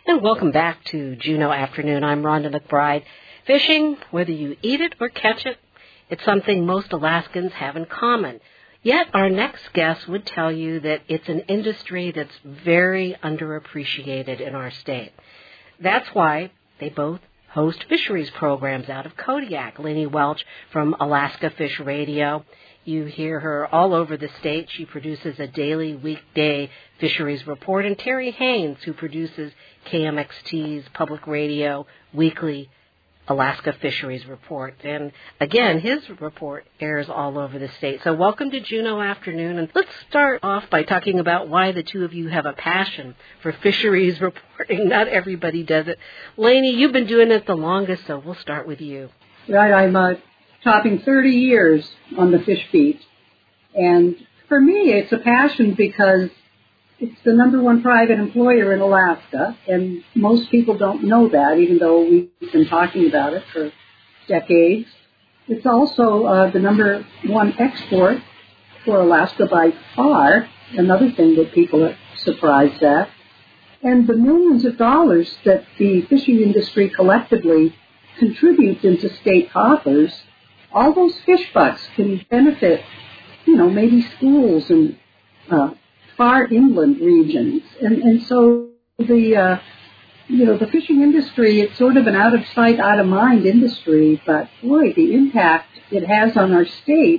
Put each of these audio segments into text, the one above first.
And welcome back to Juneau Afternoon. I'm Rhonda McBride. Fishing, whether you eat it or catch it, it's something most Alaskans have in common. Yet our next guest would tell you that it's an industry that's very underappreciated in our state. That's why they both host fisheries programs out of Kodiak. Lainey Welch from Alaska Fish Radio. You hear her all over the state. She produces a daily, weekday fisheries report. And Terry Haynes, who produces KMXT's public radio weekly Alaska Fisheries Report. And again, his report airs all over the state. So welcome to Juneau Afternoon. And let's start off by talking about why the two of you have a passion for fisheries reporting. Not everybody does it. Lainey, you've been doing it the longest, so we'll start with you. Right, I'm topping 30 years on the fish beat. And for me, it's a passion because it's the number one private employer in Alaska, and most people don't know that, even though we've been talking about it for decades. It's also the number one export for Alaska by far, another thing that people are surprised at. And the millions of dollars that the fishing industry collectively contributes into state coffers, all those fish bucks can benefit, maybe schools and far inland regions. And so the fishing industry, it's sort of an out of sight, out of mind industry, but boy, the impact it has on our state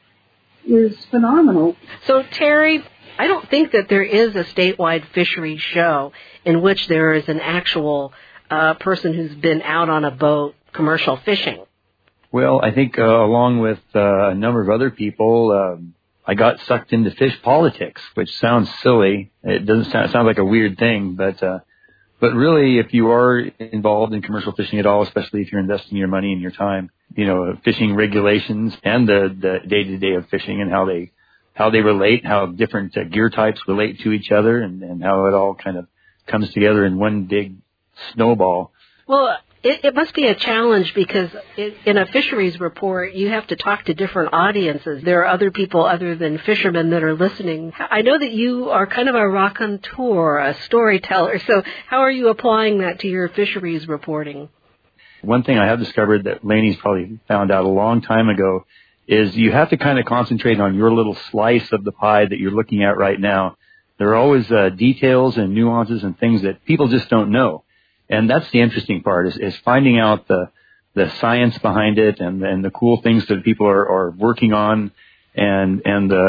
is phenomenal. So Terry, I don't think that there is a statewide fisheries show in which there is an actual person who's been out on a boat commercial fishing. Well, I think along with a number of other people, I got sucked into fish politics, which sounds silly. It doesn't sound like a weird thing, but really, if you are involved in commercial fishing at all, especially if you're investing your money and your time, fishing regulations and the day-to-day of fishing and how they relate, how different gear types relate to each other, and how it all kind of comes together in one big snowball. Well, it must be a challenge because in a fisheries report, you have to talk to different audiences. There are other people other than fishermen that are listening. I know that you are kind of a raconteur, a storyteller. So how are you applying that to your fisheries reporting? One thing I have discovered that Lainey's probably found out a long time ago is you have to kind of concentrate on your little slice of the pie that you're looking at right now. There are always details and nuances and things that people just don't know. And that's the interesting part is finding out the science behind it and the cool things that people are working on and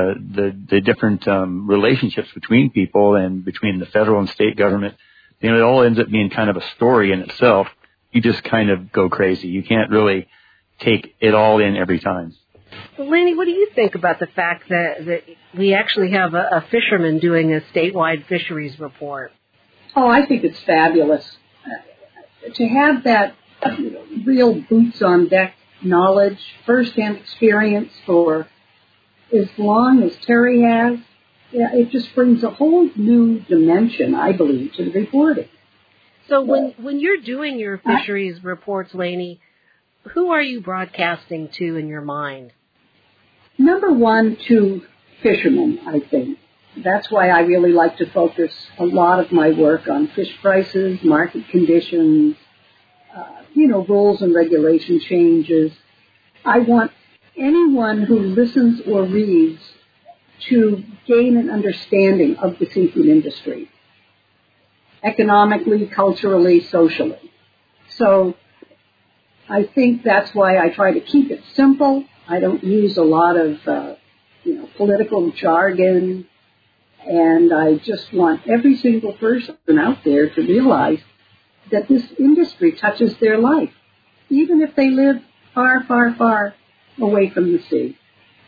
the different relationships between people and between the federal and state government. It all ends up being kind of a story in itself. You just kind of go crazy. You can't really take it all in every time. Well, Lainey, what do you think about the fact that we actually have a fisherman doing a statewide fisheries report? Oh, I think it's fabulous. To have that real boots-on-deck knowledge, first-hand experience for as long as Terry has, it just brings a whole new dimension, I believe, to the reporting. So when you're doing your fisheries reports, Lainey, who are you broadcasting to in your mind? Number one, to fishermen, I think. That's why I really like to focus a lot of my work on fish prices, market conditions, rules and regulation changes. I want anyone who listens or reads to gain an understanding of the seafood industry, economically, culturally, socially. So I think that's why I try to keep it simple. I don't use a lot of, political jargon. And I just want every single person out there to realize that this industry touches their life, even if they live far, far, far away from the sea.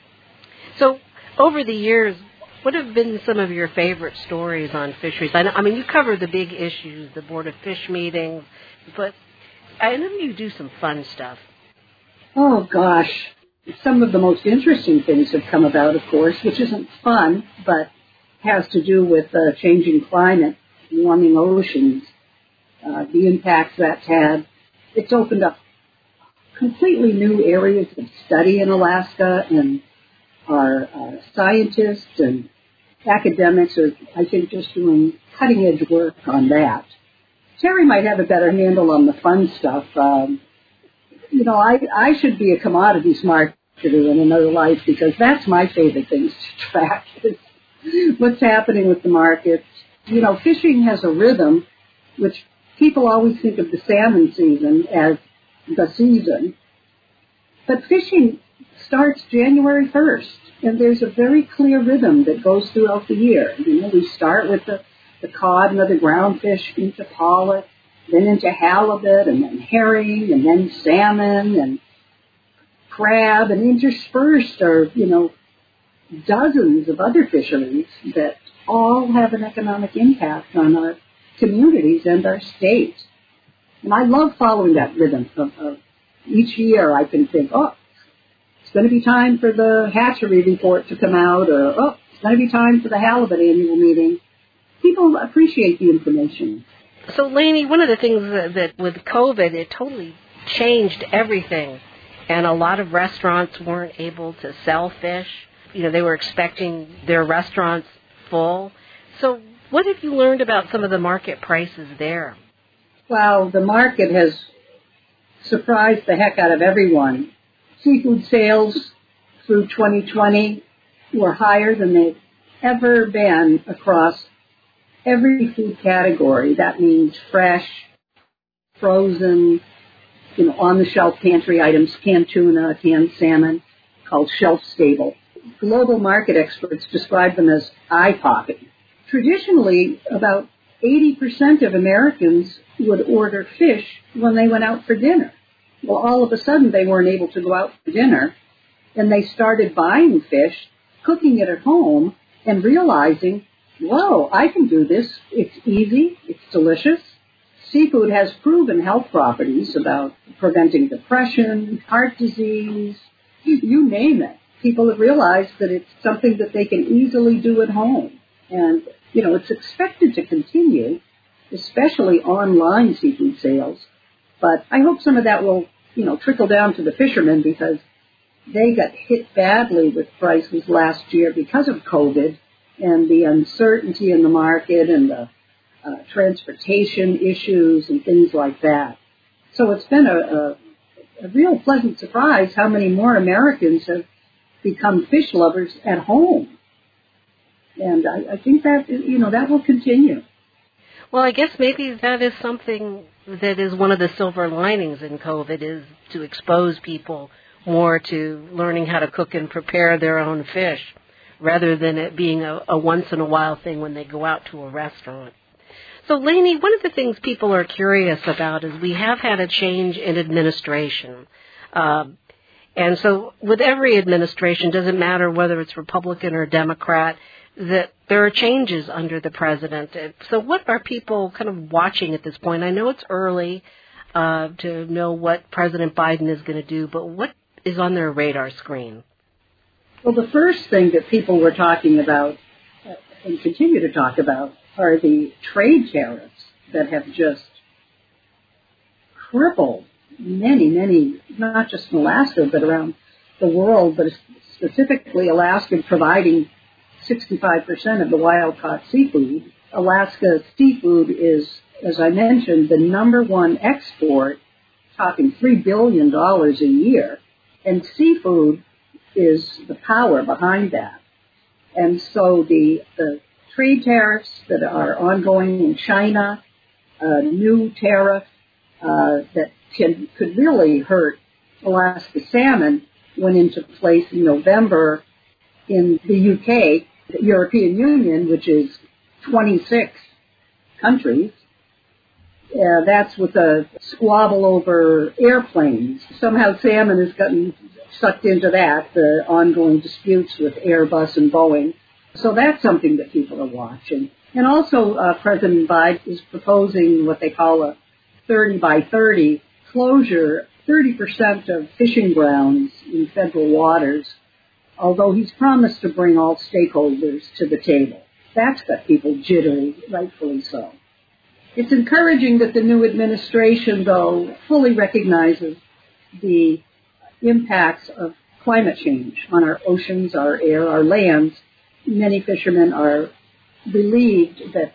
So over the years, what have been some of your favorite stories on fisheries? I mean, you cover the big issues, the Board of Fish meetings, but I know you do some fun stuff. Oh, gosh. Some of the most interesting things have come about, of course, which isn't fun, but has to do with changing climate, warming oceans, the impacts that's had. It's opened up completely new areas of study in Alaska, and our scientists and academics are, I think, just doing cutting-edge work on that. Terry might have a better handle on the fun stuff. I should be a commodities marketer in another life because that's my favorite things to track is what's happening with the markets. Fishing has a rhythm, which people always think of the salmon season as the season. But fishing starts January 1st, and there's a very clear rhythm that goes throughout the year. We start with the cod and other ground fish into pollock, then into halibut, and then herring, and then salmon, and crab, and interspersed are, dozens of other fisheries that all have an economic impact on our communities and our state. And I love following that rhythm of each year I can think, it's going to be time for the hatchery report to come out, or, it's going to be time for the halibut annual meeting. People appreciate the information. So, Lainey, one of the things that with COVID, it totally changed everything. And a lot of restaurants weren't able to sell fish. They were expecting their restaurants full. So what have you learned about some of the market prices there? Well, the market has surprised the heck out of everyone. Seafood sales through 2020 were higher than they've ever been across every food category. That means fresh, frozen, on-the-shelf pantry items, canned tuna, canned salmon, called shelf-stable. Global market experts describe them as eye-popping. Traditionally, about 80% of Americans would order fish when they went out for dinner. Well, all of a sudden, they weren't able to go out for dinner, and they started buying fish, cooking it at home, and realizing, whoa, I can do this. It's easy. It's delicious. Seafood has proven health properties about preventing depression, heart disease, you name it. People have realized that it's something that they can easily do at home. And, it's expected to continue, especially online seafood sales. But I hope some of that will, trickle down to the fishermen because they got hit badly with prices last year because of COVID and the uncertainty in the market and the transportation issues and things like that. So it's been a real pleasant surprise how many more Americans have become fish lovers at home. And I think that, that will continue. Well, I guess maybe that is something that is one of the silver linings in COVID is to expose people more to learning how to cook and prepare their own fish rather than it being a once-in-a-while thing when they go out to a restaurant. So, Lainey, one of the things people are curious about is we have had a change in administration. And so with every administration, doesn't matter whether it's Republican or Democrat, that there are changes under the president. So what are people kind of watching at this point? I know it's early to know what President Biden is going to do, but what is on their radar screen? Well, the first thing that people were talking about and continue to talk about are the trade tariffs that have just crippled many, not just in Alaska, but around the world, but specifically Alaska providing 65% of the wild-caught seafood. Alaska seafood is, as I mentioned, the number one export, talking $3 billion a year, and seafood is the power behind that. And so the trade tariffs that are ongoing in China, new tariff that could really hurt Alaska salmon, went into place in November in the UK, the European Union, which is 26 countries. That's with a squabble over airplanes. Somehow salmon has gotten sucked into that, the ongoing disputes with Airbus and Boeing. So that's something that people are watching. And also President Biden is proposing what they call a 30 by 30 closure, 30% of fishing grounds in federal waters, although he's promised to bring all stakeholders to the table. That's got people jittery, rightfully so. It's encouraging that the new administration, though, fully recognizes the impacts of climate change on our oceans, our air, our lands. Many fishermen are relieved that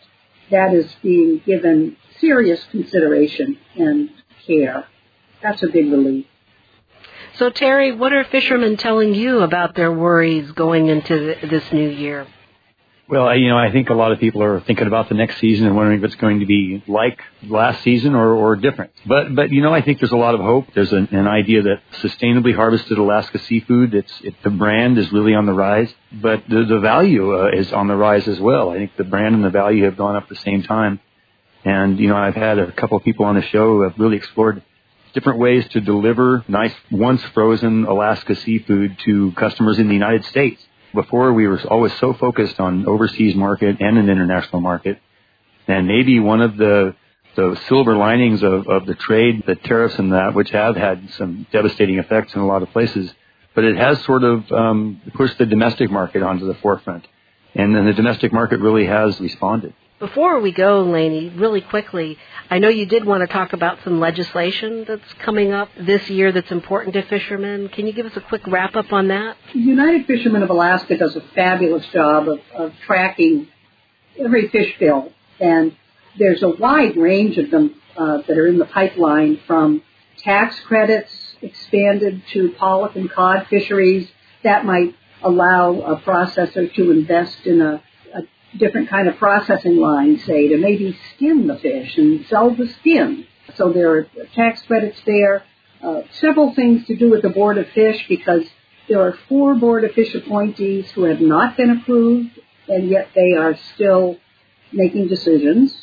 that is being given serious consideration and care. That's a big relief. So, Terry, what are fishermen telling you about their worries going into this new year? Well, I think a lot of people are thinking about the next season and wondering if it's going to be like last season or different. But I think there's a lot of hope. There's an idea that sustainably harvested Alaska seafood, the brand is really on the rise, but the value is on the rise as well. I think the brand and the value have gone up at the same time. And, I've had a couple of people on the show who have really explored different ways to deliver nice, once frozen Alaska seafood to customers in the United States. Before, we were always so focused on overseas market and an international market. And maybe one of the silver linings of the trade, the tariffs and that, which have had some devastating effects in a lot of places, but it has sort of pushed the domestic market onto the forefront. And then the domestic market really has responded. Before we go, Lainey, really quickly, I know you did want to talk about some legislation that's coming up this year that's important to fishermen. Can you give us a quick wrap-up on that? United Fishermen of Alaska does a fabulous job of tracking every fish bill, and there's a wide range of them that are in the pipeline, from tax credits expanded to pollock and cod fisheries that might allow a processor to invest in a different kind of processing line, say, to maybe skin the fish and sell the skin. So there are tax credits there. Several things to do with the Board of Fish, because there are 4 Board of Fish appointees who have not been approved, and yet they are still making decisions.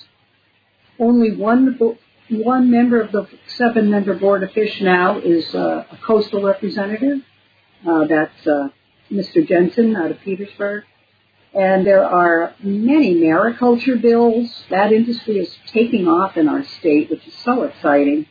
Only one member of the 7-member Board of Fish now is a coastal representative. That's Mr. Jensen out of Petersburg. And there are many mariculture bills. That industry is taking off in our state, which is so exciting.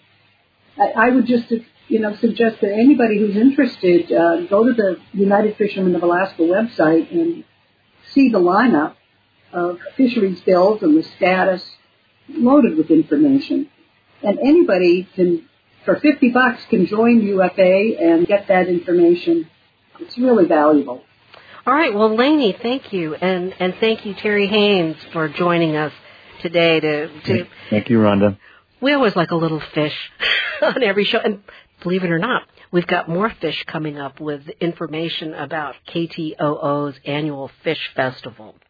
I would just, suggest that anybody who's interested go to the United Fishermen of Alaska website and see the lineup of fisheries bills and the status, loaded with information. And anybody can, for $50, can join UFA and get that information. It's really valuable. All right. Well, Lainey, thank you. And thank you, Terry Haynes, for joining us today. Thank you, Rhonda. We always like a little fish on every show. And believe it or not, we've got more fish coming up with information about KTOO's annual Fish Festival.